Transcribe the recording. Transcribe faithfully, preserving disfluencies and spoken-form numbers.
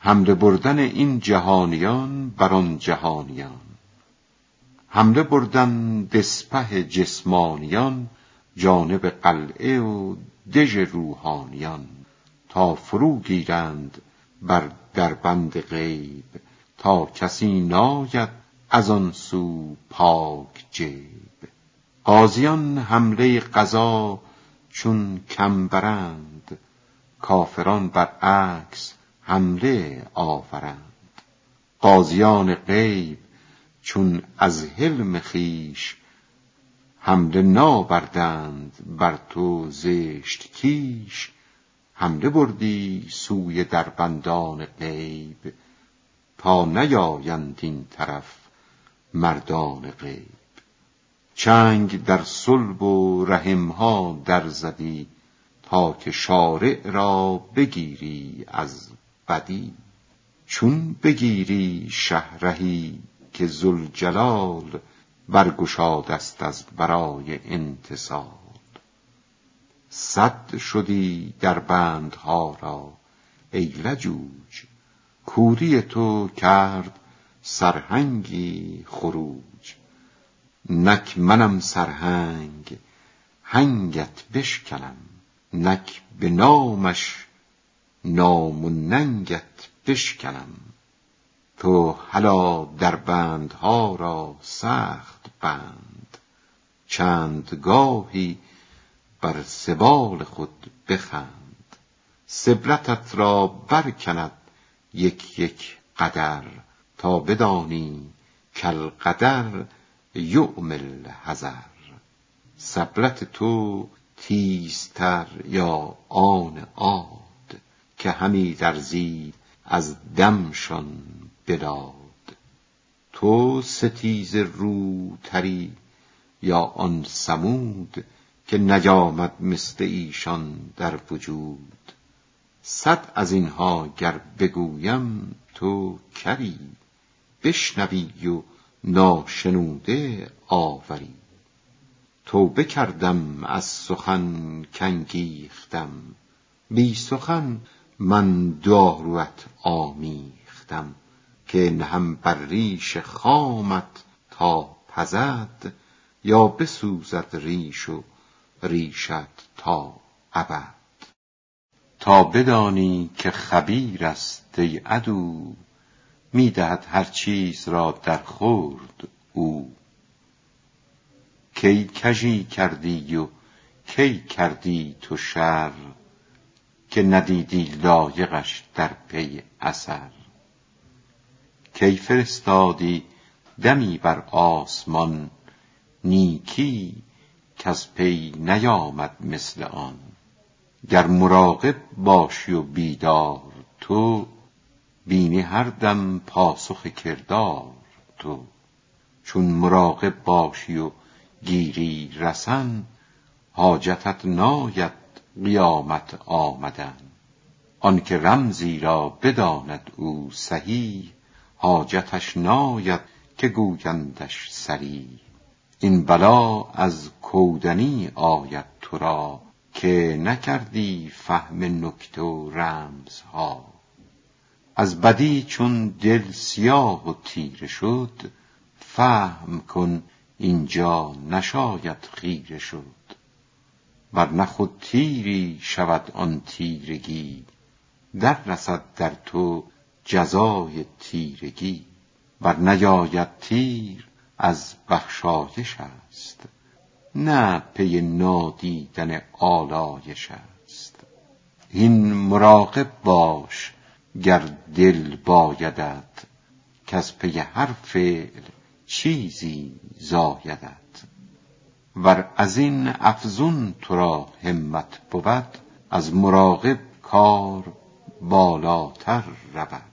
حمله بردن این جهانیان بر آن جهانیان، حمله بردن دسپه جسمانیان جانب قلعه و دژ روحانیان، تا فرو گیرند بر دربند غیب، تا کسی ناید از آن سو پاک جیب. غازیان حمله قضا چون کم برند، کافران برعکس حمله آورند. غازیان غیب چون از حلم خویش، حمله ناوردند بر تو زشت کیش. حمله بردی سوی دربندان غیب، تا نیایند این طرف مردان غیب. چنگ در صلب و رحمها در زدی، تا که شارع را بگیری از بدی. چون بگیری شهرهی که ذوالجلال، برگشادست از برای انتصال. سد شدی در بندها را ای لجوج، کوری تو کرد سرهنگی خروج. نک منم سرهنگ هنگت بشکنم، نک به نامش نام و ننگت بشکنم. تو هلا در بندها را سخت بند، چند گاهی بر سبال خود بخند. سبلتت را برکند یک یک قدر، تا بدانی کالقدر یؤمل حذر. سبلت تو تیزتر یا آن عاد، که همی لرزید از دمشان بلاد. تو ستیز روتری یا آن ثمود، که نیامد مثل ایشان در وجود. صد از اینها گر بگویم تو کری، بشنوی و ناشنوده آوری. توبه کردم از سخن کانگیختم، بی سخن من داروت آمیختم. که نهم بر ریش خامت تا پزد، یا بسوزد ریش و ریشت تا ابد. تا بدانی که خبیر است ای عدو، می دهد هر چیز را در خورد او. کی کژی کردی و کی کردی تو شر، که ندیدی لایقش در پی اثر. کی فرستادی دمی بر آسمان، نیکی کز پی نیامد مثل آن. گر مراقب باشی و بیدار تو، بینی هر دم پاسخ کردار تو. چون مراقب باشی و گیری رسن، حاجتت ناید قیامت آمدن. آنکه رمزی را بداند او صحیح، حاجتش ناید که گویندش صریح. این بلا از کودنی آید تو را، که نکردی فهم نکته و رمزها. از بدی چون دل سیاه و تیره شد، فهم کن اینجا نشاید خیره شد. ورنه خود تیری شود آن تیرگی، در رسد در تو جزای تیرگی. ور نیاید تیر از بخشایش است، نه پی نادیدن آلایش است. هین مراقب باش گر دل بایدت، کز پی هر فعل چیزی زایدت. ور از این افزون تو را همت بود، از مراقب کار بالاتر رود.